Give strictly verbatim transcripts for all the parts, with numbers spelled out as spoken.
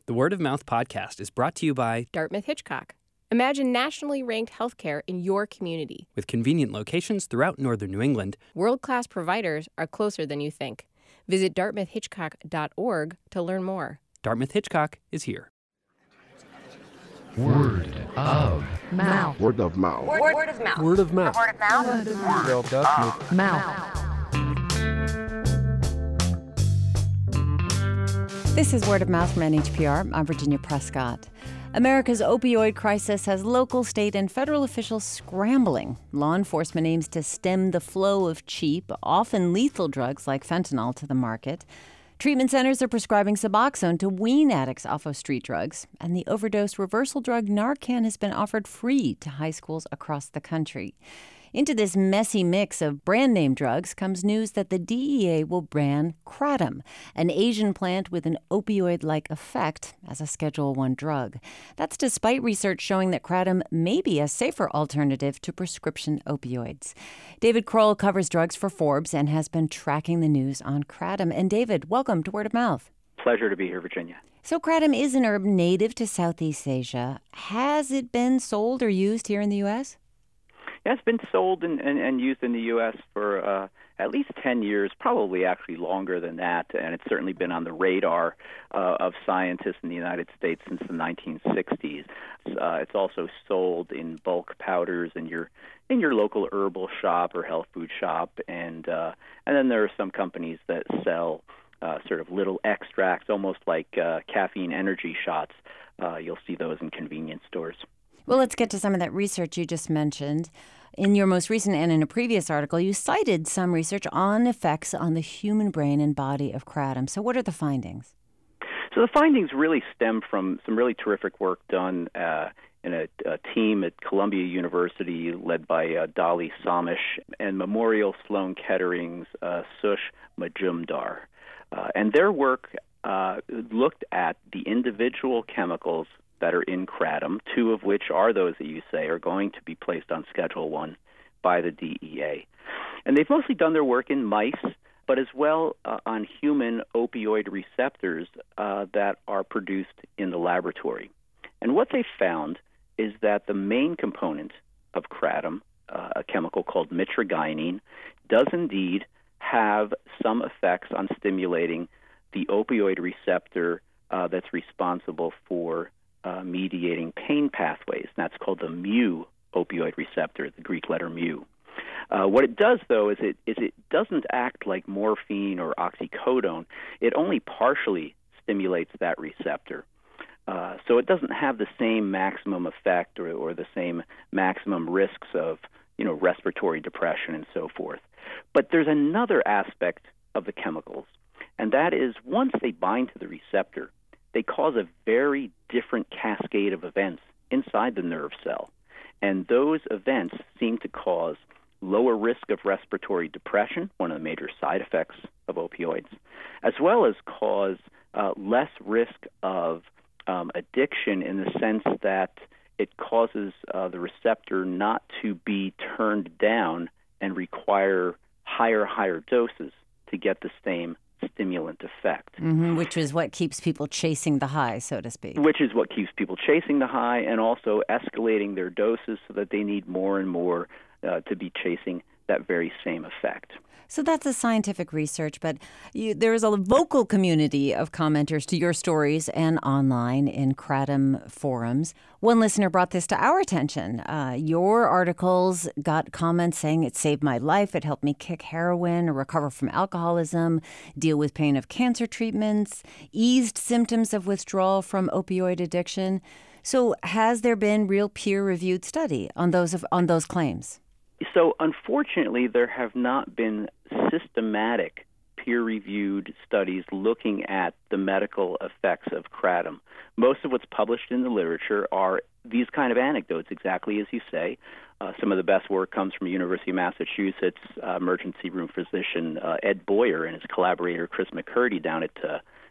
The Word of Mouth podcast is brought to you by Dartmouth Hitchcock. Imagine nationally ranked healthcare in your community. With convenient locations throughout northern New England, world-class providers are closer than you think. Visit dartmouth hitchcock dot org to learn more. Dartmouth Hitchcock is here. Word of mouth. Word of mouth. Word, word of mouth. Word of mouth. Word of mouth. Word of mouth. Mouth. This is Word of Mouth from N H P R. I'm Virginia Prescott. America's opioid crisis has local, state, and federal officials scrambling. Law enforcement aims to stem the flow of cheap, often lethal drugs like fentanyl to the market. Treatment centers are prescribing Suboxone to wean addicts off of street drugs. And the overdose reversal drug Narcan has been offered free to high schools across the country. Into this messy mix of brand-name drugs comes news that the D E A will ban Kratom, an Asian plant with an opioid-like effect, as a Schedule One drug. That's despite research showing that Kratom may be a safer alternative to prescription opioids. David Kroll covers drugs for Forbes and has been tracking the news on Kratom. And David, welcome to Word of Mouth. Pleasure to be here, Virginia. So Kratom is an herb native to Southeast Asia. Has it been sold or used here in the U S? Yeah, it's been sold and, and, and used in the U S for uh, at least ten years, probably actually longer than that, and it's certainly been on the radar uh, of scientists in the United States since the nineteen sixties. Uh, it's also sold in bulk powders in your in your local herbal shop or health food shop, and uh, and then there are some companies that sell uh, sort of little extracts, almost like uh, caffeine energy shots. Uh, you'll see those in convenience stores. Well, let's get to some of that research you just mentioned. In your most recent and in a previous article, you cited some research on effects on the human brain and body of Kratom. So what are the findings? So the findings really stem from some really terrific work done uh, in a, a team at Columbia University led by uh, Dolly Somish and Memorial Sloan Kettering's uh, Sush Majumdar. Uh, and their work uh, looked at the individual chemicals that are in Kratom, two of which are those that you say are going to be placed on Schedule One by the D E A. And they've mostly done their work in mice, but as well uh, on human opioid receptors uh, that are produced in the laboratory. And what they found is that the main component of Kratom, uh, a chemical called mitragynine, does indeed have some effects on stimulating the opioid receptor uh, that's responsible for Uh, mediating pain pathways. And that's called the mu opioid receptor, the Greek letter mu. Uh, what it does, though, is it is it doesn't act like morphine or oxycodone. It only partially stimulates that receptor. Uh, so it doesn't have the same maximum effect or, or the same maximum risks of, you know, respiratory depression and so forth. But there's another aspect of the chemicals, and that is once they bind to the receptor, they cause a very different cascade of events inside the nerve cell. And those events seem to cause lower risk of respiratory depression, one of the major side effects of opioids, as well as cause uh, less risk of um, addiction in the sense that it causes uh, the receptor not to be turned down and require higher, higher doses to get the same stimulant effect. Mm-hmm, which is what keeps people chasing the high, so to speak. Which is what keeps people chasing the high and also escalating their doses so that they need more and more uh, to be chasing that very same effect. So that's a scientific research, but you, there is a vocal community of commenters to your stories and online in Kratom forums. One listener brought this to our attention. Uh, your articles got comments saying it saved my life, it helped me kick heroin or recover from alcoholism, deal with pain of cancer treatments, eased symptoms of withdrawal from opioid addiction. So has there been real peer-reviewed study on those of, on those claims? So, unfortunately, there have not been systematic peer-reviewed studies looking at the medical effects of Kratom. Most of what's published in the literature are these kind of anecdotes, exactly as you say. Uh, some of the best work comes from University of Massachusetts uh, emergency room physician uh, Ed Boyer and his collaborator Chris McCurdy down at uh,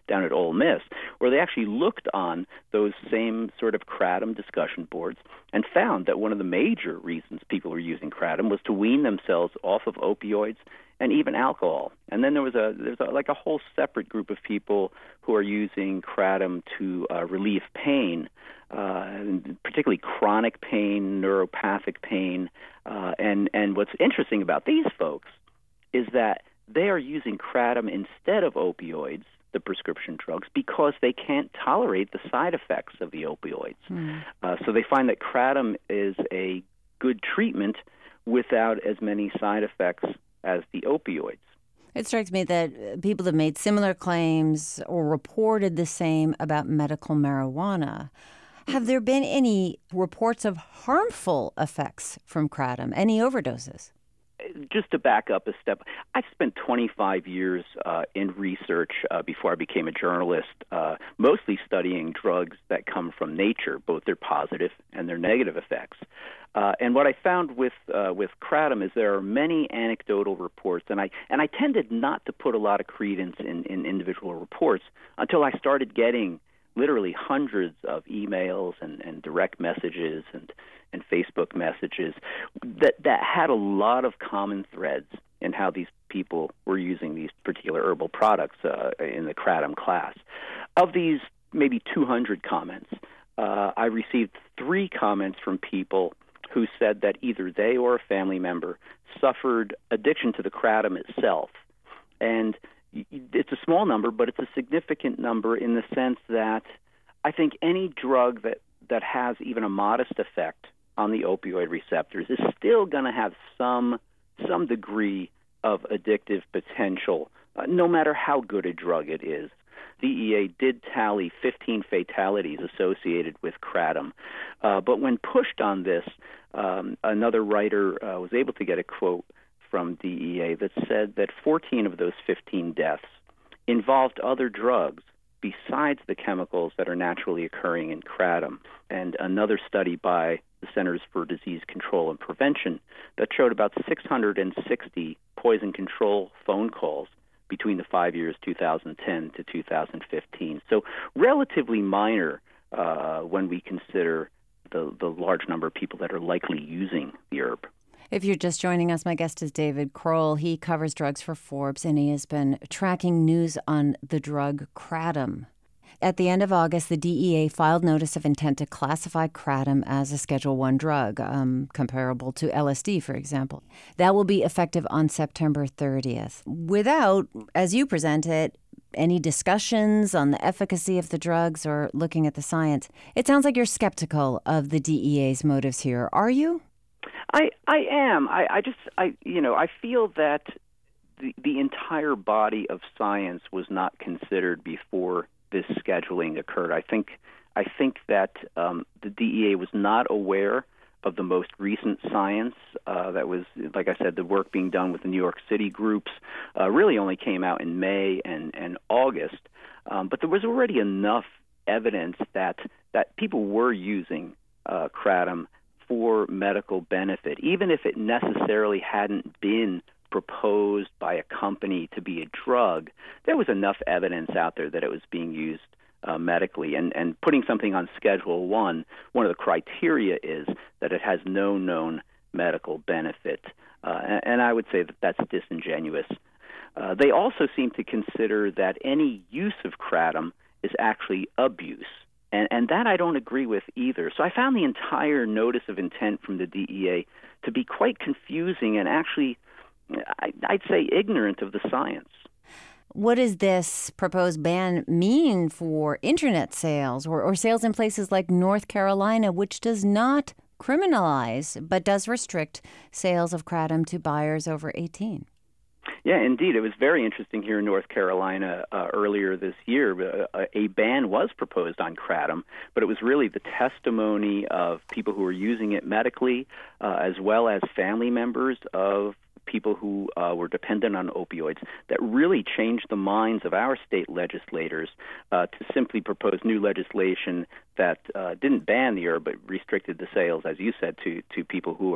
down at Ole Miss, where they actually looked on those same sort of kratom discussion boards and found that one of the major reasons people were using kratom was to wean themselves off of opioids and even alcohol. And then there was a there's a, like a whole separate group of people who are using kratom to uh, relieve pain, uh, particularly chronic pain, neuropathic pain. Uh, and, and what's interesting about these folks is that they are using kratom instead of opioids, the prescription drugs, because they can't tolerate the side effects of the opioids. Mm. Uh, so they find that kratom is a good treatment without as many side effects as the opioids. It strikes me that people have made similar claims or reported the same about medical marijuana. Have there been any reports of harmful effects from kratom, any overdoses? Just to back up a step, I spent twenty-five years uh, in research uh, before I became a journalist, uh, mostly studying drugs that come from nature, both their positive and their negative effects. Uh, and what I found with uh, with kratom is there are many anecdotal reports, and I and I tended not to put a lot of credence in, in individual reports until I started getting literally hundreds of emails and, and direct messages and, and Facebook messages that, that had a lot of common threads in how these people were using these particular herbal products uh, in the kratom class. Of these maybe two hundred comments, uh, I received three comments from people who said that either they or a family member suffered addiction to the kratom itself. And it's a small number, but it's a significant number in the sense that I think any drug that, that has even a modest effect on the opioid receptors is still going to have some some degree of addictive potential, uh, no matter how good a drug it is. D E A did tally fifteen fatalities associated with kratom, uh, but when pushed on this, um, another writer uh, was able to get a quote from D E A that said that fourteen of those fifteen deaths involved other drugs besides the chemicals that are naturally occurring in kratom. And another study by the Centers for Disease Control and Prevention that showed about six hundred sixty poison control phone calls between the five years two thousand ten to two thousand fifteen. So relatively minor uh, when we consider the, the large number of people that are likely using the herb. If you're just joining us, my guest is David Crowell. He covers drugs for Forbes, and he has been tracking news on the drug kratom. At the end of August, the D E A filed notice of intent to classify kratom as a Schedule one drug, um, comparable to L S D, for example. That will be effective on September thirtieth. Without, as you present it, any discussions on the efficacy of the drugs or looking at the science, it sounds like you're skeptical of the D E A's motives here. Are you? I, I am. I, I just, I, you know, I feel that the, the entire body of science was not considered before this scheduling occurred. I think, I think that um, the D E A was not aware of the most recent science uh, that was, like I said, the work being done with the New York City groups uh, really only came out in May and, and August. Um, but there was already enough evidence that that people were using uh, kratom for medical benefit, even if it necessarily hadn't been proposed by a company to be a drug. There was enough evidence out there that it was being used uh, medically. And, and putting something on Schedule one, one of the criteria is that it has no known medical benefit. Uh, and, and I would say that that's disingenuous. Uh, they also seem to consider that any use of kratom is actually abuse. And, and that I don't agree with either. So I found the entire notice of intent from the D E A to be quite confusing and actually, I, I'd say, ignorant of the science. What does this proposed ban mean for Internet sales or, or sales in places like North Carolina, which does not criminalize but does restrict sales of kratom to buyers over eighteen? Yeah, indeed. It was very interesting here in North Carolina uh, earlier this year. Uh, a ban was proposed on kratom, but it was really the testimony of people who were using it medically, uh, as well as family members of people who uh, were dependent on opioids, that really changed the minds of our state legislators uh, to simply propose new legislation that uh, didn't ban the herb, but restricted the sales, as you said, to, to people who are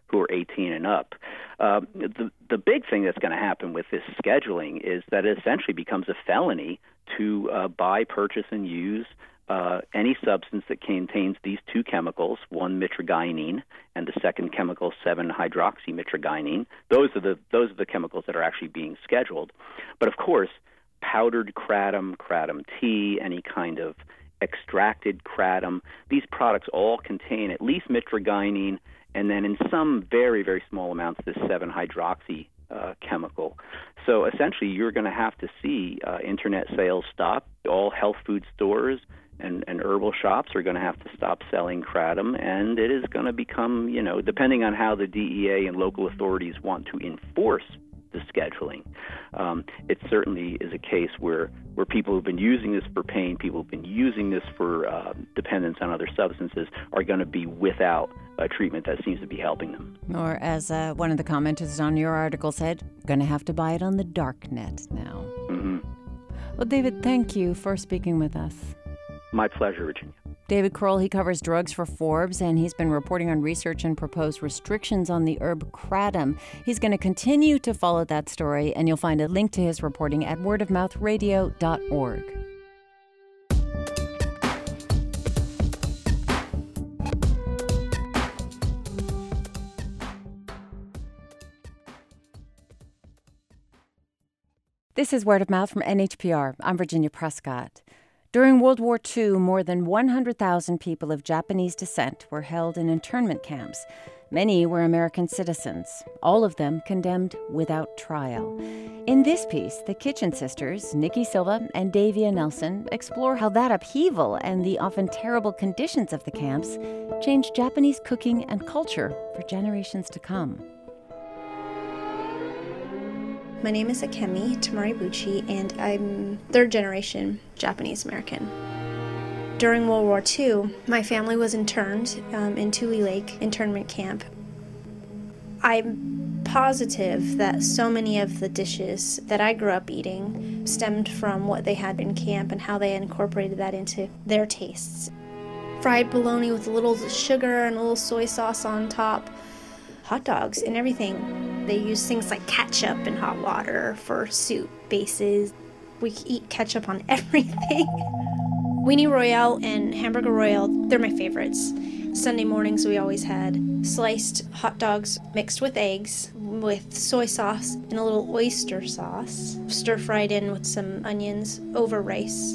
who are eighteen and up. Uh, the, the big thing that's going to happen with this scheduling is that it essentially becomes a felony to uh, buy, purchase, and use uh, any substance that contains these two chemicals, one mitragynine and the second chemical seven hydroxymitragynine. Those are the those are the chemicals that are actually being scheduled. But of course, powdered kratom, kratom tea, any kind of extracted kratom, these products all contain at least mitragynine, and then in some very, very small amounts, this seven hydroxy uh, chemical. So essentially, you're going to have to see uh, internet sales stop. All health food stores and, and herbal shops are going to have to stop selling kratom, and it is going to become, you know, depending on how the D E A and local authorities want to enforce the scheduling. Um, it certainly is a case where, where people who've been using this for pain, people who've been using this for uh, dependence on other substances are going to be without a treatment that seems to be helping them. Or as uh, one of the commenters on your article said, going to have to buy it on the dark net now. Mm-hmm. Well, David, thank you for speaking with us. My pleasure, Virginia. David Kroll, he covers drugs for Forbes, and he's been reporting on research and proposed restrictions on the herb kratom. He's going to continue to follow that story, and you'll find a link to his reporting at word of mouth radio dot org. This is Word of Mouth from N H P R. I'm Virginia Prescott. During World War Two, more than one hundred thousand people of Japanese descent were held in internment camps. Many were American citizens, all of them condemned without trial. In this piece, the Kitchen Sisters, Nikki Silva and Davia Nelson, explore how that upheaval and the often terrible conditions of the camps changed Japanese cooking and culture for generations to come. My name is Akemi Tamaribuchi, and I'm third generation Japanese American. During World War Two, my family was interned um, in Tule Lake internment camp. I'm positive that so many of the dishes that I grew up eating stemmed from what they had in camp and how they incorporated that into their tastes. Fried bologna with a little sugar and a little soy sauce on top. Hot dogs and everything. They use things like ketchup and hot water for soup bases. We eat ketchup on everything. Weenie Royale and Hamburger Royale, they're my favorites. Sunday mornings we always had sliced hot dogs mixed with eggs with soy sauce and a little oyster sauce, stir-fried in with some onions over rice.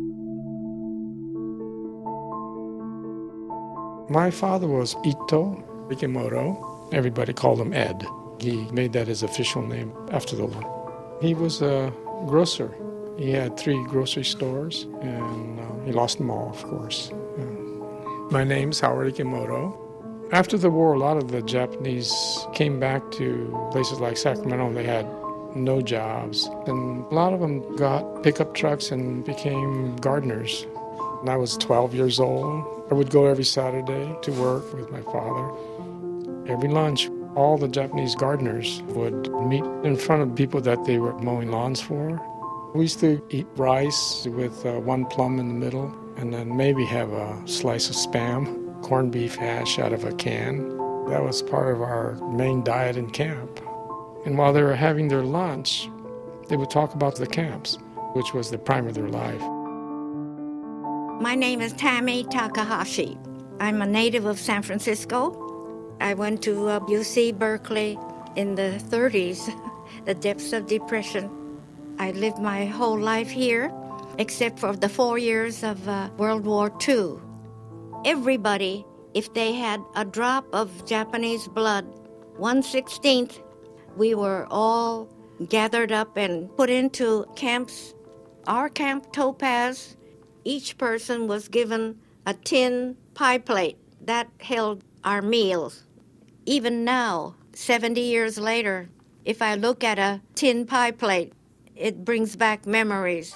My father was Ito Ikimoto. Everybody called him Ed. He made that his official name after the war. He was a grocer. He had three grocery stores, and uh, he lost them all, of course. Yeah. My name's Howard Ikimoto. After the war, a lot of the Japanese came back to places like Sacramento. They had no jobs, and a lot of them got pickup trucks and became gardeners. When I was twelve years old, I would go every Saturday to work with my father. Every lunch, all the Japanese gardeners would meet in front of people that they were mowing lawns for. We used to eat rice with uh, one plum in the middle, and then maybe have a slice of Spam, corned beef hash out of a can. That was part of our main diet in camp. And while they were having their lunch, they would talk about the camps, which was the prime of their life. My name is Tammy Takahashi. I'm a native of San Francisco. I went to uh, U C Berkeley in the thirties, the depths of depression. I lived my whole life here, except for the four years of uh, World War Two. Everybody, if they had a drop of Japanese blood, one sixteenth, we were all gathered up and put into camps. Our camp, Topaz, each person was given a tin pie plate that held our meals. Even now, seventy years later, if I look at a tin pie plate, it brings back memories.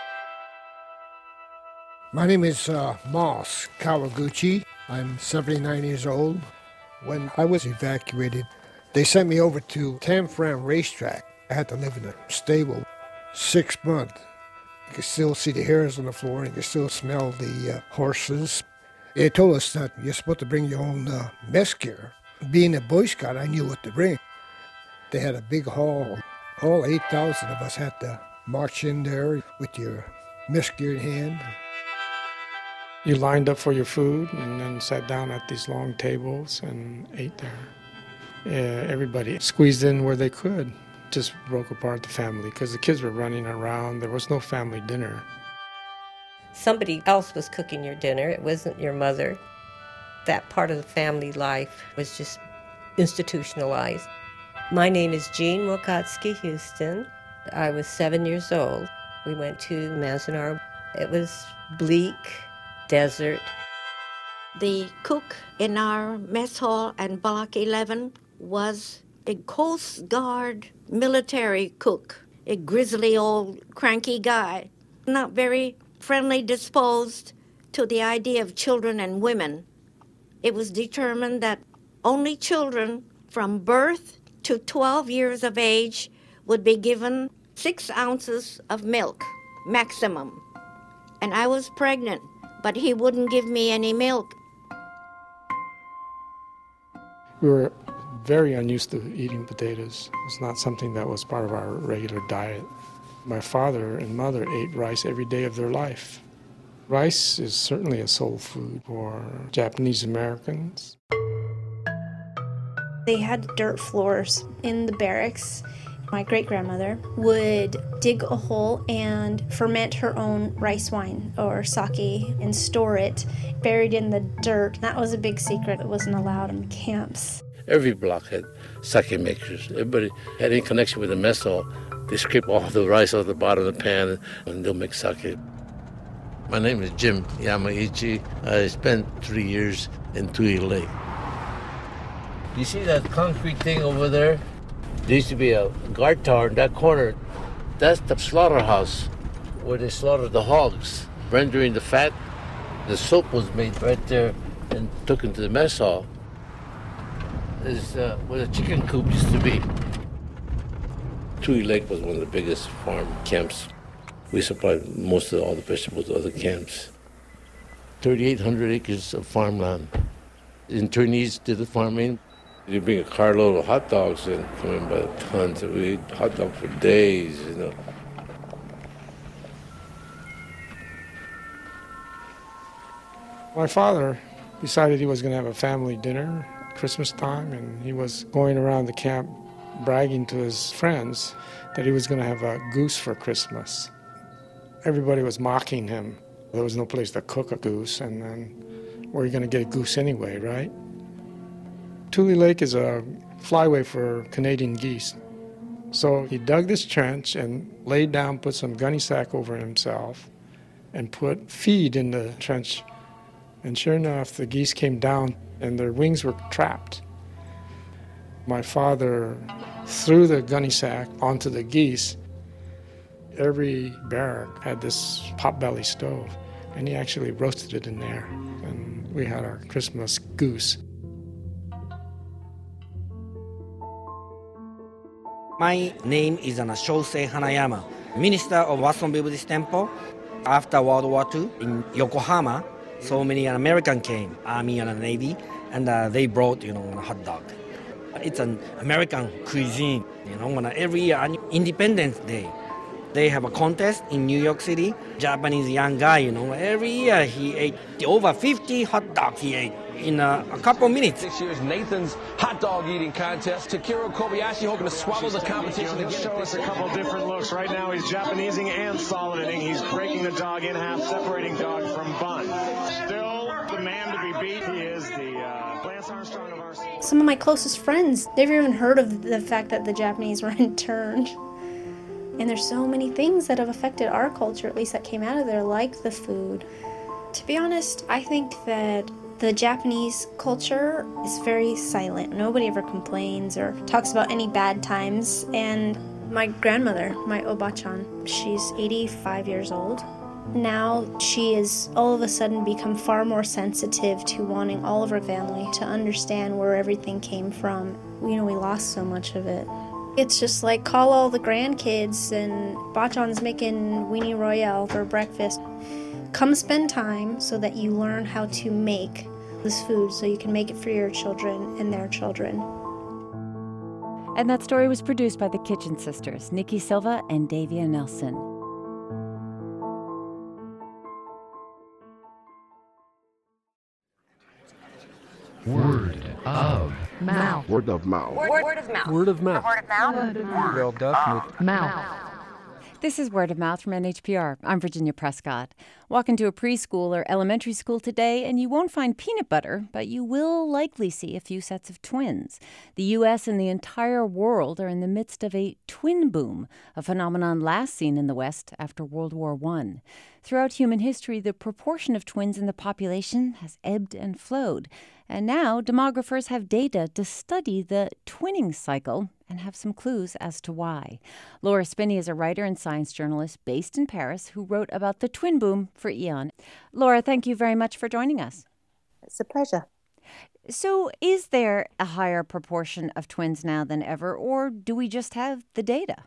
My name is uh, Moss Kawaguchi. I'm seventy-nine years old. When I was evacuated, they sent me over to Tam Fram Racetrack. I had to live in a stable six months. You could still see the hairs on the floor, and you could still smell the uh, horses. They told us that you're supposed to bring your own uh, mess gear. Being a Boy Scout, I knew what to bring. They had a big hall. All eight thousand of us had to march in there with your whiskey in hand. You lined up for your food and then sat down at these long tables and ate there. Yeah, everybody squeezed in where they could. Just broke apart the family because the kids were running around. There was no family dinner. Somebody else was cooking your dinner. It wasn't your mother. That part of the family life was just institutionalized. My name is Jean Wilkotsky Houston. I was seven years old. We went to Manzanar. It was bleak, desert. The cook in our mess hall and Block eleven was a Coast Guard military cook, a grizzly old cranky guy, not very friendly disposed to the idea of children and women. It was determined that only children from birth to twelve years of age would be given six ounces of milk, maximum. And I was pregnant, but he wouldn't give me any milk. We were very unused to eating potatoes. It was not something that was part of our regular diet. My father and mother ate rice every day of their life. Rice is certainly a soul food for Japanese Americans. They had dirt floors in the barracks. My great-grandmother would dig a hole and ferment her own rice wine or sake and store it buried in the dirt. That was a big secret. It wasn't allowed in camps. Every block had sake makers. Everybody had any connection with the mess hall. They scrape all the rice off the bottom of the pan and they'll make sake. My name is Jim Yamaichi. I spent three years in Tui Lake. You see that concrete thing over there? There used to be a guard tower in that corner. That's the slaughterhouse where they slaughtered the hogs, rendering the fat. The soap was made right there and took into the mess hall. Is uh, where the chicken coop used to be. Tui Lake was one of the biggest farm camps. We supplied most of all the vegetables to other camps. thirty-eight hundred acres of farmland. Internees did the farming. You bring a carload of hot dogs and come in by the tons. We ate hot dogs for days, you know. My father decided he was going to have a family dinner Christmas time, and he was going around the camp bragging to his friends that he was going to have a goose for Christmas. Everybody was mocking him. There was no place to cook a goose, and then where are you going to get a goose anyway, right? Tule Lake is a flyway for Canadian geese. So he dug this trench and laid down, put some gunny sack over himself, and put feed in the trench. And sure enough, the geese came down and their wings were trapped. My father threw the gunny sack onto the geese. Every barrack had this potbelly stove, and he actually roasted it in there. And we had our Christmas goose. My name is Shosei Hanayama, minister of Watson Buddhist Temple. After World War Two in Yokohama, so many Americans came, Army and Navy, and uh, they brought, you know, a hot dog. It's an American cuisine, you know, when every year on Independence Day, they have a contest in New York City. Japanese young guy, you know, every year he ate over fifty hot dogs he ate in a, a couple minutes. This year's Nathan's hot dog eating contest. Takiro Kobayashi hoping to swallow the competition. He'll show us a couple different looks. Right now he's Japanesing and soliding. He's breaking the dog in half, separating dog from bun. Still the man to be beat. He is the uh, Lance Armstrong of our scene. Some of my closest friends never even heard of the fact that the Japanese were interned. And there's so many things that have affected our culture, at least that came out of there, like the food. To be honest, I think that the Japanese culture is very silent. Nobody ever complains or talks about any bad times. And my grandmother, my Obachan, she's eighty-five years old. Now she has all of a sudden become far more sensitive to wanting all of her family to understand where everything came from. You know, we lost so much of it. It's just like, call all the grandkids and Bachan's making weenie royale for breakfast. Come spend time so that you learn how to make this food so you can make it for your children and their children. And that story was produced by the Kitchen Sisters, Nikki Silva and Davia Nelson. Word of mouth. Word of mouth. Word, word of mouth. Word of mouth. Word of mouth. Word of mouth. This is Word of Mouth from N H P R. I'm Virginia Prescott. Walk into a preschool or elementary school today and you won't find peanut butter, but you will likely see a few sets of twins. The U S and the entire world are in the midst of a twin boom, a phenomenon last seen in the West after World War One. Throughout human history, the proportion of twins in the population has ebbed and flowed. And now demographers have data to study the twinning cycle and have some clues as to why. Laura Spinney is a writer and science journalist based in Paris who wrote about the twin boom for E O N. Laura, thank you very much for joining us. It's a pleasure. So is there a higher proportion of twins now than ever, or do we just have the data?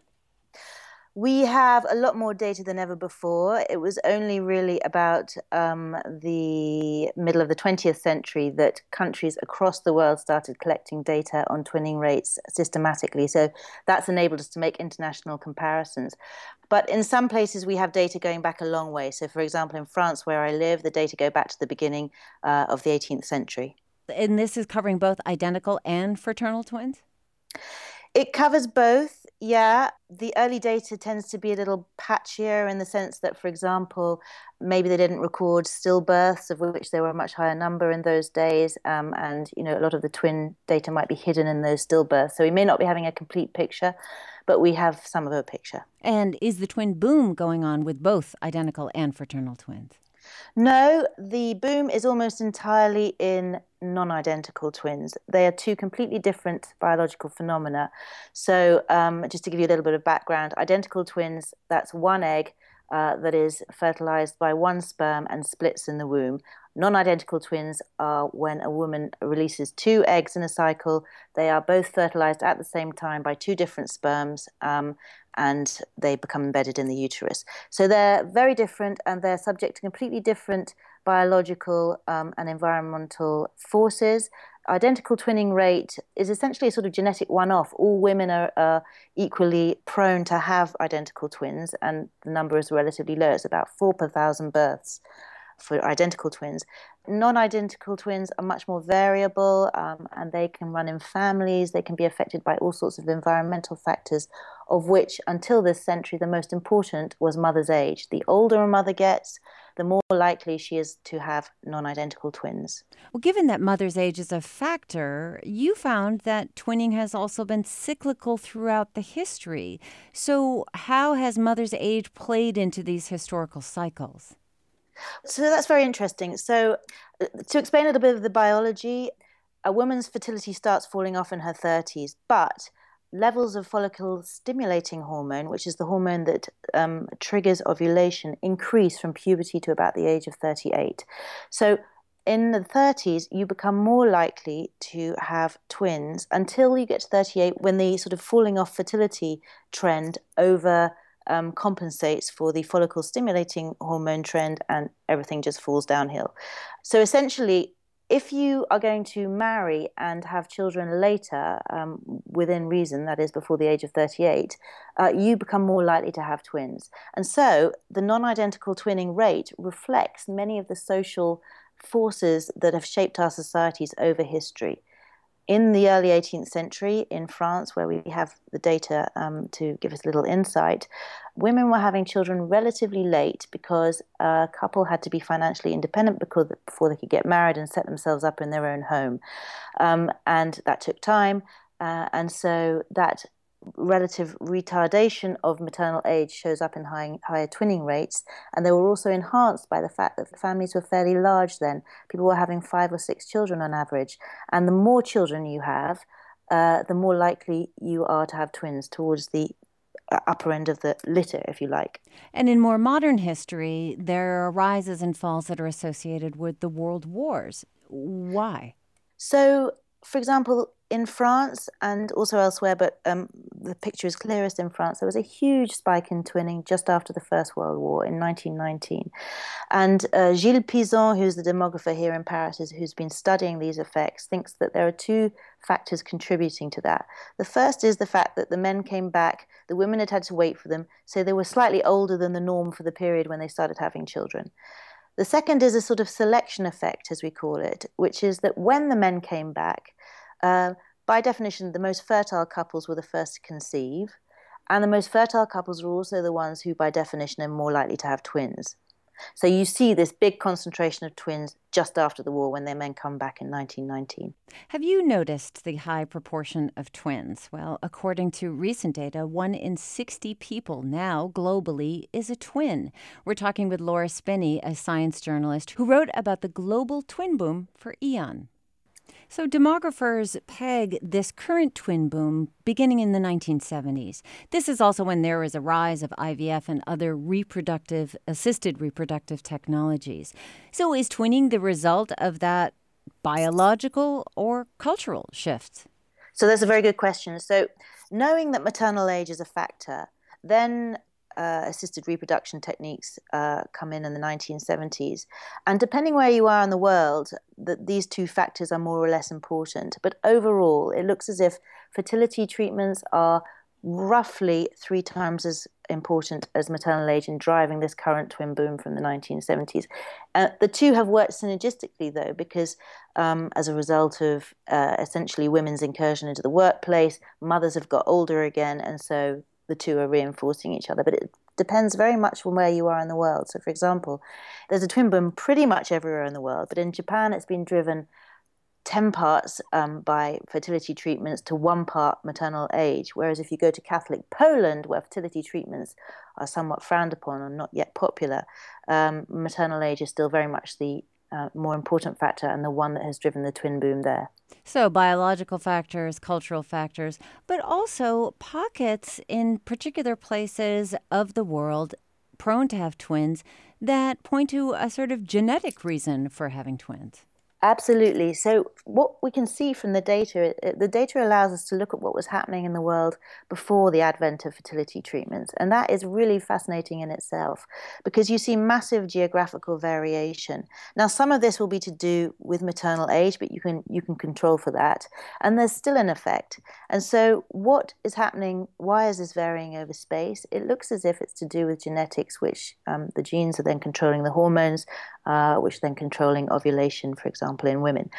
We have a lot more data than ever before. It was only really about um, the middle of the twentieth century that countries across the world started collecting data on twinning rates systematically. So that's enabled us to make international comparisons. But in some places, we have data going back a long way. So, for example, in France, where I live, the data go back to the beginning uh, of the eighteenth century. And this is covering both identical and fraternal twins? It covers both, yeah. The early data tends to be a little patchier in the sense that, for example, maybe they didn't record stillbirths, of which there were a much higher number in those days, um, and you know a lot of the twin data might be hidden in those stillbirths. So we may not be having a complete picture, but we have some of a picture. And is the twin boom going on with both identical and fraternal twins? No, the boom is almost entirely in non-identical twins. They are two completely different biological phenomena. So um, just to give you a little bit of background, identical twins, that's one egg uh, that is fertilized by one sperm and splits in the womb. Non-identical twins are when a woman releases two eggs in a cycle. They are both fertilized at the same time by two different sperms, um, and they become embedded in the uterus. So they're very different, and they're subject to completely different biological um, and environmental forces. Identical twinning rate is essentially a sort of genetic one-off. All women are uh, equally prone to have identical twins, and the number is relatively low. It's about four per thousand births for identical twins. Non-identical twins are much more variable, um, and they can run in families. They can be affected by all sorts of environmental factors, of which, until this century, the most important was mother's age. The older a mother gets, the more likely she is to have non-identical twins. Well, given that mother's age is a factor, you found that twinning has also been cyclical throughout the history. So how has mother's age played into these historical cycles? So that's very interesting. So uh, to explain a little bit of the biology, a woman's fertility starts falling off in her thirties, but levels of follicle-stimulating hormone, which is the hormone that um, triggers ovulation, increase from puberty to about the age of thirty-eight. So in the thirties, you become more likely to have twins until you get to thirty-eight, when the sort of falling off fertility trend over Um, compensates for the follicle-stimulating hormone trend, and everything just falls downhill. So essentially, if you are going to marry and have children later, um, within reason, that is before the age of thirty-eight, uh, you become more likely to have twins. And so the non-identical twinning rate reflects many of the social forces that have shaped our societies over history. In the early eighteenth century, in France, where we have the data um, to give us a little insight, women were having children relatively late because a couple had to be financially independent because, before they could get married and set themselves up in their own home. Um, and that took time. Uh, and so that relative retardation of maternal age shows up in high, higher twinning rates, and they were also enhanced by the fact that the families were fairly large then. People were having five or six children on average, and the more children you have, uh, the more likely you are to have twins towards the upper end of the litter, if you like. And in more modern history, there are rises and falls that are associated with the world wars. Why? So, for example, in France and also elsewhere, but um, the picture is clearest in France, there was a huge spike in twinning just after the First World War in nineteen nineteen. And uh, Gilles Pizon, who's the demographer here in Paris, who's been studying these effects, thinks that there are two factors contributing to that. The first is the fact that the men came back, the women had had to wait for them, so they were slightly older than the norm for the period when they started having children. The second is a sort of selection effect, as we call it, which is that when the men came back, uh, by definition, the most fertile couples were the first to conceive, and the most fertile couples are also the ones who, by definition, are more likely to have twins. So you see this big concentration of twins just after the war when their men come back in nineteen nineteen. Have you noticed the high proportion of twins? Well, according to recent data, one in sixty people now globally is a twin. We're talking with Laura Spinney, a science journalist who wrote about the global twin boom for Aeon. So demographers peg this current twin boom beginning in the nineteen seventies. This is also when there was a rise of I V F and other reproductive, assisted reproductive technologies. So is twinning the result of that biological or cultural shift? So that's a very good question. So knowing that maternal age is a factor, then Uh, assisted reproduction techniques uh, come in in the nineteen seventies. And depending where you are in the world, that these two factors are more or less important. But overall, it looks as if fertility treatments are roughly three times as important as maternal age in driving this current twin boom from the nineteen seventies. Uh, the two have worked synergistically, though, because um, as a result of uh, essentially women's incursion into the workplace, mothers have got older again, and so the two are reinforcing each other. But it depends very much on where you are in the world. So, for example, there's a twin boom pretty much everywhere in the world, but in Japan it's been driven ten parts um, by fertility treatments to one part maternal age, whereas if you go to Catholic Poland, where fertility treatments are somewhat frowned upon and not yet popular, um, maternal age is still very much the uh, more important factor and the one that has driven the twin boom there. So biological factors, cultural factors, but also pockets in particular places of the world prone to have twins that point to a sort of genetic reason for having twins. Absolutely. So what we can see from the data, the data allows us to look at what was happening in the world before the advent of fertility treatments. And that is really fascinating in itself because you see massive geographical variation. Now, some of this will be to do with maternal age, but you can you can control for that. And there's still an effect. And so what is happening? Why is this varying over space? It looks as if it's to do with genetics, which um, the genes are then controlling the hormones, uh, which then controlling ovulation, for example, in women.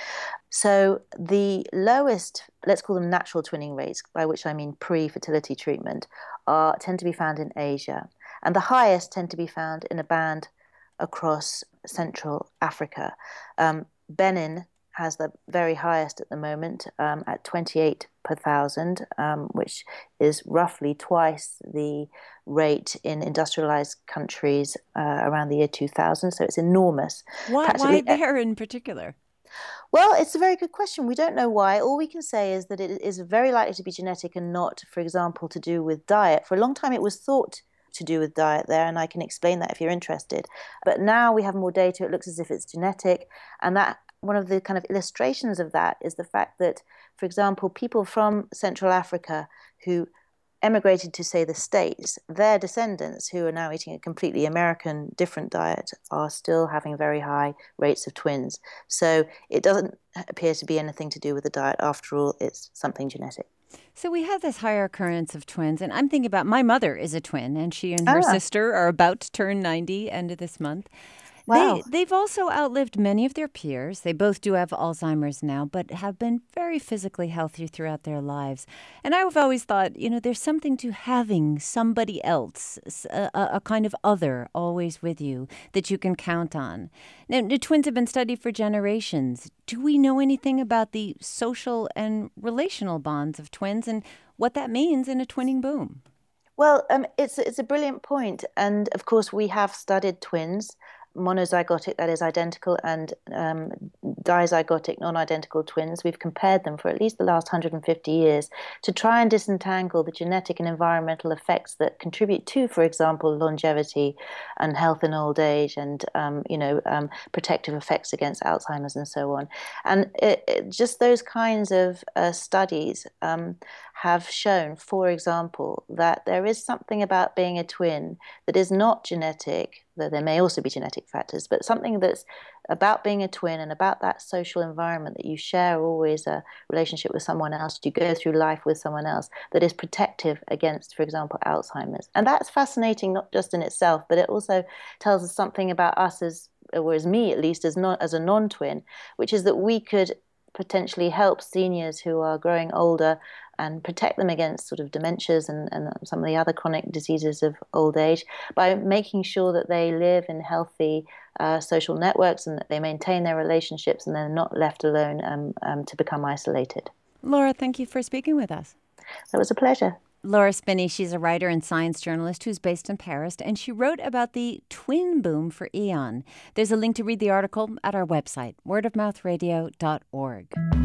So the lowest, let's call them natural twinning rates, by which I mean pre-fertility treatment, are tend to be found in Asia. And the highest tend to be found in a band across Central Africa. Um, Benin has the very highest at the moment um, at twenty-eight per thousand, um, which is roughly twice the rate in industrialized countries uh, around the year two thousand. So it's enormous. Why, why there in particular? Well, it's a very good question. We don't know why. All we can say is that it is very likely to be genetic and not, for example, to do with diet. For a long time, it was thought to do with diet there, and I can explain that if you're interested. But now we have more data. It looks as if it's genetic, and that one of the kind of illustrations of that is the fact that, for example, people from Central Africa who emigrated to, say, the States, their descendants who are now eating a completely American, different diet are still having very high rates of twins. So it doesn't appear to be anything to do with the diet. After all, it's something genetic. So we have this higher occurrence of twins, and I'm thinking about my mother is a twin, and she and her Ah. sister are about to turn ninety end of this month. Wow. They, they've also outlived many of their peers. They both do have Alzheimer's now, but have been very physically healthy throughout their lives. And I've always thought, you know, there's something to having somebody else, a, a kind of other, always with you that you can count on. Now, the twins have been studied for generations. Do we know anything about the social and relational bonds of twins and what that means in a twinning boom? Well, um, it's, it's a brilliant point. And of course, we have studied twins, monozygotic, that is identical, and um, dizygotic, non-identical twins. We've compared them for at least the last one hundred fifty years to try and disentangle the genetic and environmental effects that contribute to, for example, longevity and health in old age, and um, you know, um, protective effects against Alzheimer's and so on. And it, it, just those kinds of uh, studies um, have shown, for example, that there is something about being a twin that is not genetic, though there may also be genetic factors, but something that's about being a twin and about that social environment that you share always a relationship with someone else, you go through life with someone else, that is protective against, for example, Alzheimer's. And that's fascinating, not just in itself, but it also tells us something about us as, or as me at least, as not as a non-twin, which is that we could potentially help seniors who are growing older and protect them against sort of dementias and, and some of the other chronic diseases of old age by making sure that they live in healthy uh, social networks and that they maintain their relationships and they're not left alone um, um, to become isolated. Laura, thank you for speaking with us. That was a pleasure. Laura Spinney, she's a writer and science journalist who's based in Paris, and she wrote about the twin boom for Eon. There's a link to read the article at our website, word of mouth radio dot org.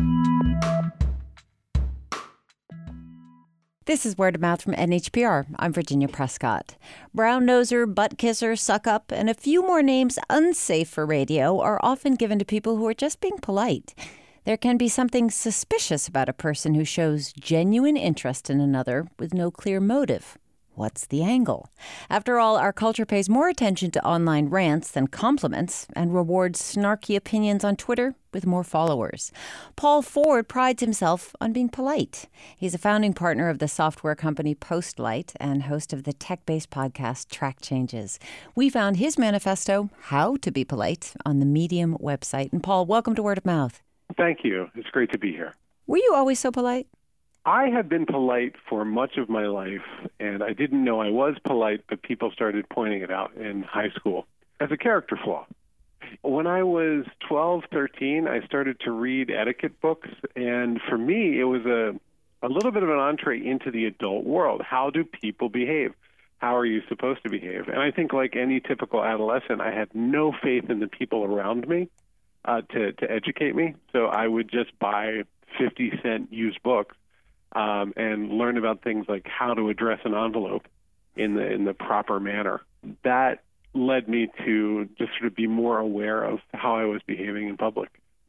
This is Word of Mouth from N H P R. I'm Virginia Prescott. Brown noser, butt kisser, suck up, and a few more names unsafe for radio are often given to people who are just being polite. There can be something suspicious about a person who shows genuine interest in another with no clear motive. What's the angle? After all, our culture pays more attention to online rants than compliments and rewards snarky opinions on Twitter with more followers. Paul Ford prides himself on being polite. He's a founding partner of the software company Postlight and host of the tech-based podcast Track Changes. We found his manifesto, How to Be Polite, on the Medium website. And Paul, welcome to Word of Mouth. Thank you. It's great to be here. Were you always so polite? I have been polite for much of my life, and I didn't know I was polite, but people started pointing it out in high school as a character flaw. When I was twelve, thirteen, I started to read etiquette books, and for me, it was a, a little bit of an entree into the adult world. How do people behave? How are you supposed to behave? And I think like any typical adolescent, I had no faith in the people around me uh, to, to educate me, so I would just buy fifty cent used books. Um, and learn about things like how to address an envelope in the in the proper manner. That led me to just sort of be more aware of how I was behaving in public.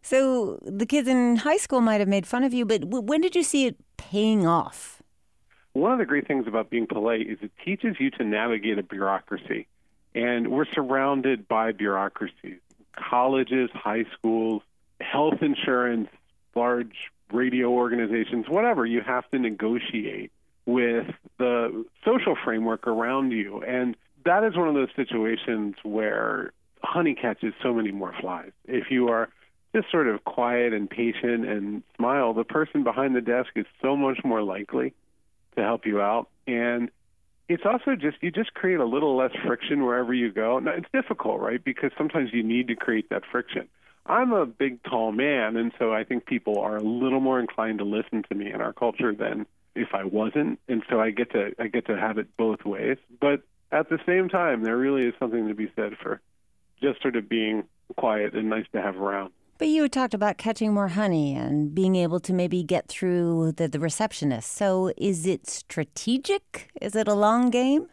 So the kids in high school might have made fun of you, but w- when did you see it paying off? One of the great things about being polite is it teaches you to navigate a bureaucracy. And we're surrounded by bureaucracies. Colleges, high schools, health insurance, large radio organizations, whatever, you have to negotiate with the social framework around you. And that is one of those situations where honey catches so many more flies. If you are just sort of quiet and patient and smile, the person behind the desk is so much more likely to help you out. And it's also just, you just create a little less friction wherever you go. Now, it's difficult, right? Because sometimes you need to create that friction. I'm a big, tall man, and so I think people are a little more inclined to listen to me in our culture than if I wasn't, and so I get to I get to have it both ways. But at the same time, there really is something to be said for just sort of being quiet and nice to have around. But you had talked about catching more honey and being able to maybe get through the, the receptionist. So is it strategic? Is it a long game?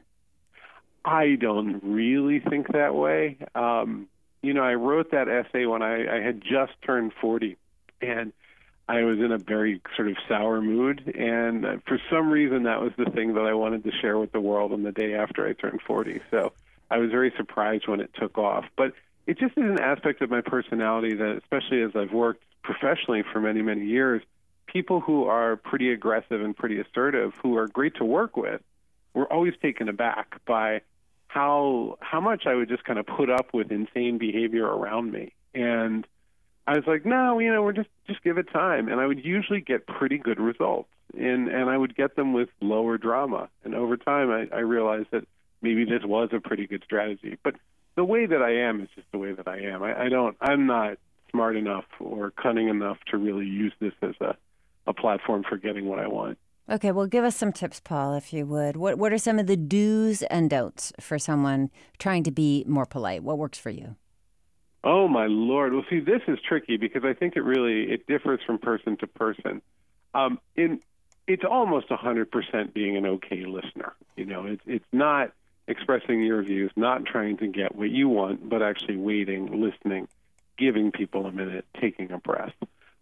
I don't really think that way. Um You know, I wrote that essay when I, I had just turned forty, and I was in a very sort of sour mood, and uh, for some reason that was the thing that I wanted to share with the world on the day after I turned forty. So I was very surprised when it took off. But it just is an aspect of my personality that, especially as I've worked professionally for many, many years, people who are pretty aggressive and pretty assertive, who are great to work with, were always taken aback by how how much I would just kind of put up with insane behavior around me. And I was like, no, you know, we're just, just give it time. And I would usually get pretty good results. And, and I would get them with lower drama. And over time, I, I realized that maybe this was a pretty good strategy. But the way that I am is just the way that I am. I, I don't, I'm not smart enough or cunning enough to really use this as a, a platform for getting what I want. Okay, well, give us some tips, Paul, if you would. What What are some of the do's and don'ts for someone trying to be more polite? What works for you? Oh, my Lord. Well, see, this is tricky because I think it really, it differs from person to person. Um, in, it's almost one hundred percent being an okay listener. You know, it's it's not expressing your views, not trying to get what you want, but actually waiting, listening, giving people a minute, taking a breath.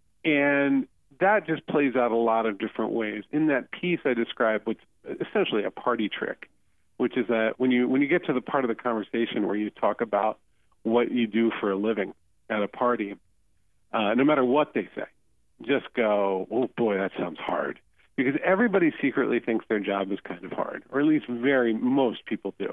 And that just plays out a lot of different ways. In that piece, I describe what's essentially a party trick, which is that when you when you get to the part of the conversation where you talk about what you do for a living at a party, uh, no matter what they say, just go, oh, boy, that sounds hard. Because everybody secretly thinks their job is kind of hard, or at least very most people do.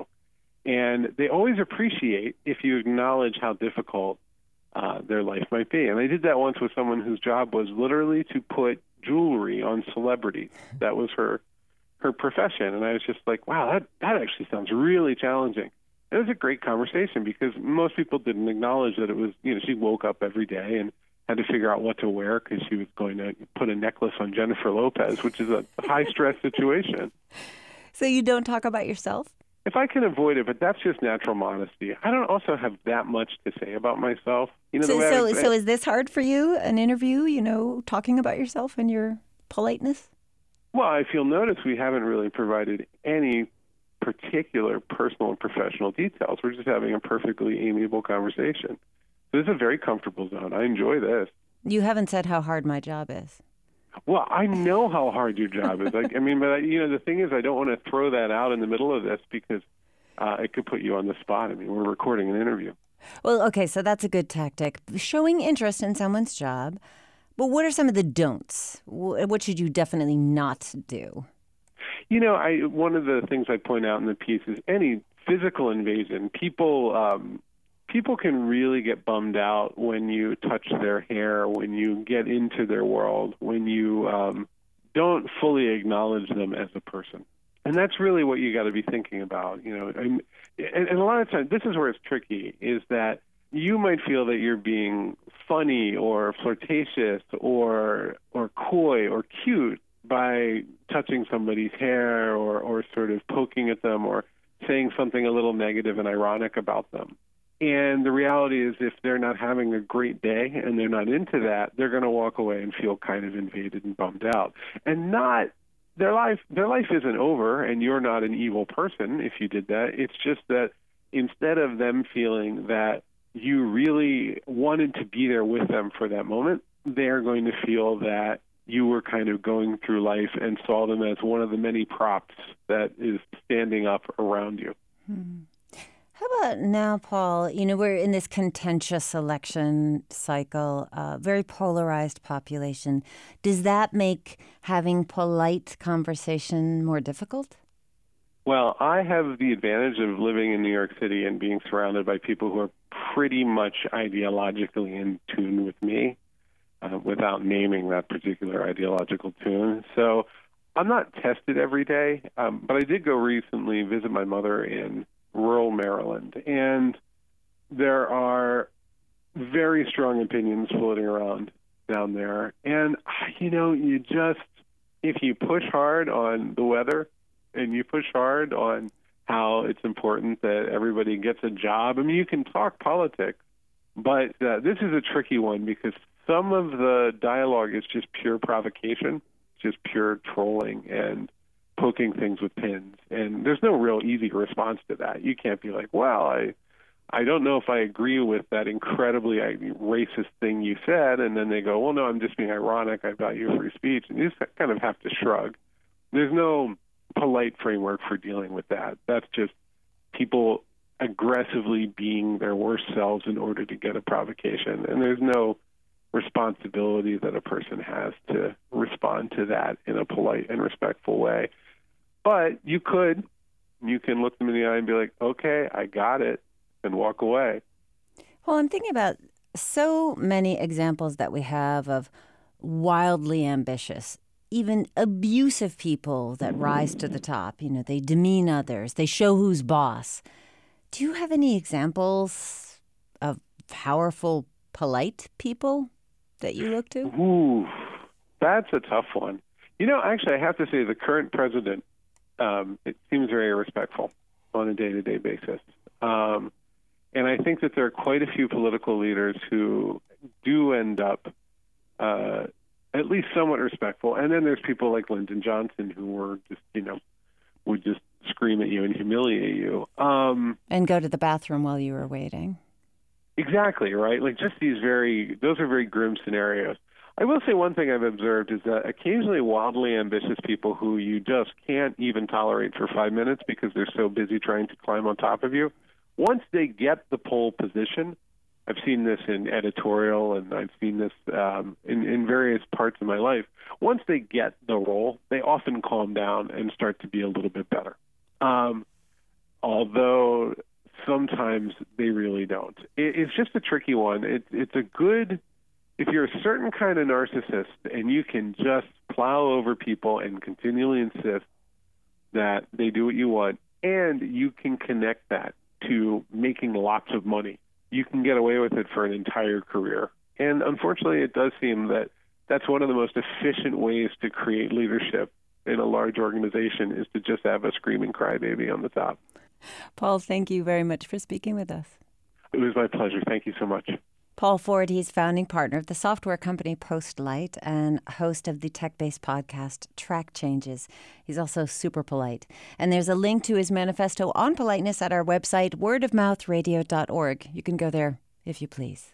And they always appreciate if you acknowledge how difficult uh, their life might be. And I did that once with someone whose job was literally to put jewelry on celebrities. That was her her profession. And I was just like, wow, that, that actually sounds really challenging. It was a great conversation because most people didn't acknowledge that it was, you know, she woke up every day and had to figure out what to wear because she was going to put a necklace on Jennifer Lopez, which is a high-stress situation. So you don't talk about yourself? If I can avoid it, but that's just natural modesty. I don't also have that much to say about myself. You know, so, the way so, I, so is this hard for you, an interview, you know, talking about yourself and your politeness? Well, if you'll notice, we haven't really provided any particular personal and professional details. We're just having a perfectly amiable conversation. This is a very comfortable zone. I enjoy this. You haven't said how hard my job is. Well, I know how hard your job is. I, I mean, but, I, you know, the thing is I don't want to throw that out in the middle of this because uh, it could put you on the spot. I mean, we're recording an interview. Well, okay, so that's a good tactic. Showing interest in someone's job. But what are some of the don'ts? What should you definitely not do? You know, I one of the things I point out in the piece is any physical invasion. People um, people can really get bummed out when you touch their hair, when you get into their world, when you um, don't fully acknowledge them as a person. And that's really what you got to be thinking about. You know, and, and a lot of times, this is where it's tricky, is that you might feel that you're being funny or flirtatious or or coy or cute by touching somebody's hair or, or sort of poking at them or saying something a little negative and ironic about them. And the reality is if they're not having a great day and they're not into that, they're going to walk away and feel kind of invaded and bummed out. And not their life their life isn't over, and you're not an evil person if you did that. It's just that instead of them feeling that you really wanted to be there with them for that moment, they're going to feel that you were kind of going through life and saw them as one of the many props that is standing up around you. Hmm. How about now, Paul? You know, we're in this contentious election cycle, uh, very polarized population. Does that make having polite conversation more difficult? Well, I have the advantage of living in New York City and being surrounded by people who are pretty much ideologically in tune with me, uh, without naming that particular ideological tune. So I'm not tested every day, um, but I did go recently visit my mother in rural Maryland, and there are very strong opinions floating around down there. And, you know, you just, if you push hard on the weather and you push hard on how it's important that everybody gets a job, I mean, you can talk politics, but uh, this is a tricky one because some of the dialogue is just pure provocation, just pure trolling and poking things with pins. And there's no real easy response to that. You can't be like, well, I I don't know if I agree with that incredibly racist thing you said. And then they go, well, no, I'm just being ironic. I value free speech. And you just kind of have to shrug. There's no polite framework for dealing with that. That's just people aggressively being their worst selves in order to get a provocation. And there's no responsibility that a person has to respond to that in a polite and respectful way. But you could, you can look them in the eye and be like, okay, I got it, and walk away. Well, I'm thinking about so many examples that we have of wildly ambitious, even abusive people that rise to the top. You know, they demean others. They show who's boss. Do you have any examples of powerful, polite people that you look to? Ooh, that's a tough one. You know, actually, I have to say the current president, um, it seems very respectful on a day-to-day basis. Um, And I think that there are quite a few political leaders who do end up uh, at least somewhat respectful. And then there's people like Lyndon Johnson who were just, you know, would just scream at you and humiliate you. Um, and go to the bathroom while you were waiting. Exactly, right? Like just these very, those are very grim scenarios. I will say one thing I've observed is that occasionally wildly ambitious people who you just can't even tolerate for five minutes because they're so busy trying to climb on top of you, once they get the pole position, I've seen this in editorial and I've seen this um, in, in various parts of my life, once they get the role, they often calm down and start to be a little bit better. Um, although sometimes they really don't. It, it's just a tricky one. It, it's a good... If you're a certain kind of narcissist and you can just plow over people and continually insist that they do what you want, and you can connect that to making lots of money, you can get away with it for an entire career. And unfortunately, it does seem that that's one of the most efficient ways to create leadership in a large organization is to just have a screaming crybaby on the top. Paul, thank you very much for speaking with us. It was my pleasure. Thank you so much. Paul Ford, he's founding partner of the software company Postlight and host of the tech-based podcast Track Changes. He's also super polite. And there's a link to his manifesto on politeness at our website, word of mouth radio dot org. You can go there if you please.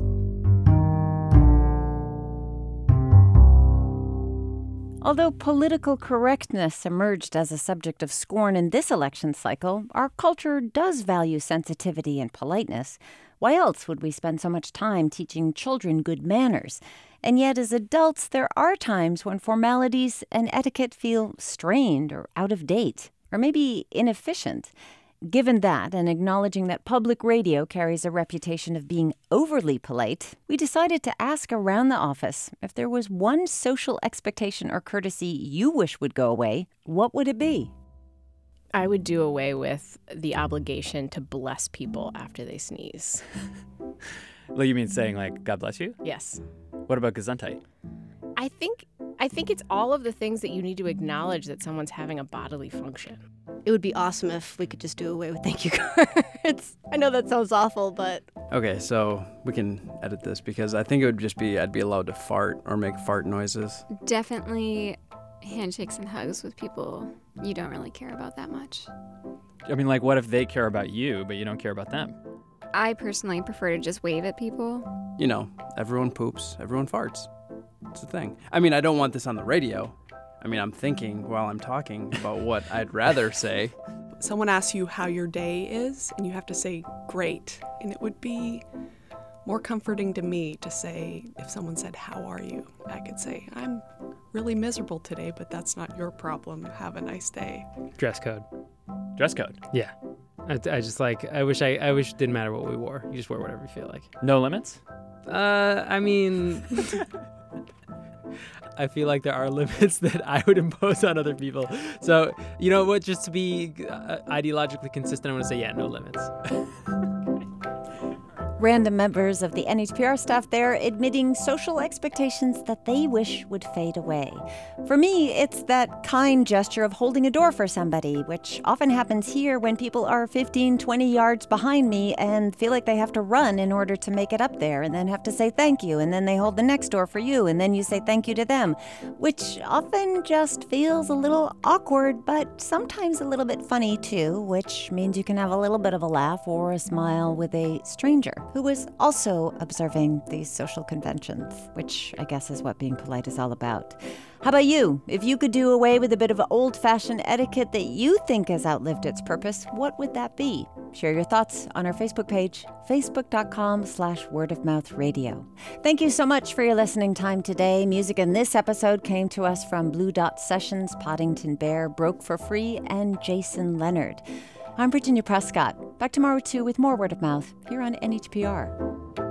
Although political correctness emerged as a subject of scorn in this election cycle, our culture does value sensitivity and politeness. Why else would we spend so much time teaching children good manners? And yet, as adults, there are times when formalities and etiquette feel strained or out of date, or maybe inefficient. Given that, and acknowledging that public radio carries a reputation of being overly polite, we decided to ask around the office if there was one social expectation or courtesy you wish would go away, what would it be? I would do away with the obligation to bless people after they sneeze. Well, you mean saying, like, God bless you? Yes. What about Gesundheit? I think I think it's all of the things that you need to acknowledge that someone's having a bodily function. It would be awesome if we could just do away with thank you cards. I know that sounds awful, but... Okay, so we can edit this because I think it would just be I'd be allowed to fart or make fart noises. Definitely handshakes and hugs with people you don't really care about that much. I mean, like, what if they care about you, but you don't care about them? I personally prefer to just wave at people. You know, everyone poops, everyone farts. It's a thing. I mean, I don't want this on the radio. I mean, I'm thinking while I'm talking about what I'd rather say. Someone asks you how your day is, and you have to say, great. And it would be more comforting to me to say, if someone said, how are you? I could say, I'm really miserable today, but that's not your problem. Have a nice day. Dress code. Dress code? Yeah. I, I just like, I wish I, I wish it didn't matter what we wore. You just wear whatever you feel like. No limits? Uh, I mean... I feel like there are limits that I would impose on other people. So, you know what, just to be uh, ideologically consistent, I want to say, yeah, no limits. Random members of the N H P R staff there admitting social expectations that they wish would fade away. For me, it's that kind gesture of holding a door for somebody, which often happens here when people are fifteen, twenty yards behind me and feel like they have to run in order to make it up there and then have to say thank you, and then they hold the next door for you, and then you say thank you to them, which often just feels a little awkward, but sometimes a little bit funny too, which means you can have a little bit of a laugh or a smile with a stranger who was also observing these social conventions, which I guess is what being polite is all about. How about you? If you could do away with a bit of old-fashioned etiquette that you think has outlived its purpose, what would that be? Share your thoughts on our Facebook page, facebook.com slash wordofmouthradio. Thank you so much for your listening time today. Music in this episode came to us from Blue Dot Sessions, Poddington Bear, Broke for Free, and Jason Leonard. I'm Virginia Prescott. Back tomorrow, too, with more Word of Mouth here on N H P R.